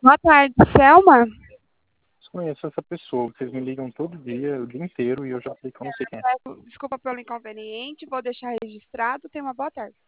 Boa tarde, Selma. Conheço essa pessoa, vocês me ligam todo dia, o dia inteiro, e eu já sei que eu não sei quem é. Desculpa pelo inconveniente, vou deixar registrado. Tenha uma boa tarde.